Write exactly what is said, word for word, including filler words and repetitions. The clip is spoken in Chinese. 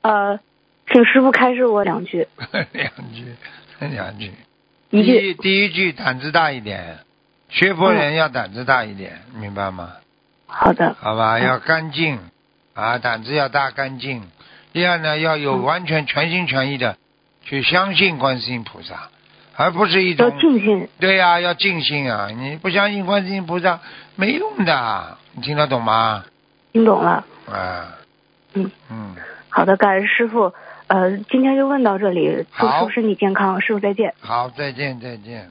呃，请师傅开示我两句。 两句，两句。 一句。 第一第一句胆子大一点，学佛人要胆子大一点，嗯、明白吗？ 好的。 好吧， 嗯、 要干净啊，胆子要大干净。第二呢，要有完全全心全意的去相信观世音菩萨，而不是一种要尽心。 对呀、啊，要尽心啊！你不相信观世音菩萨没用的，你听得懂吗？ 听懂了。 啊。 嗯嗯。 好的，感恩师傅。呃，今天就问到这里，祝师好傅身体健康，师傅再见。 好，再见，再见。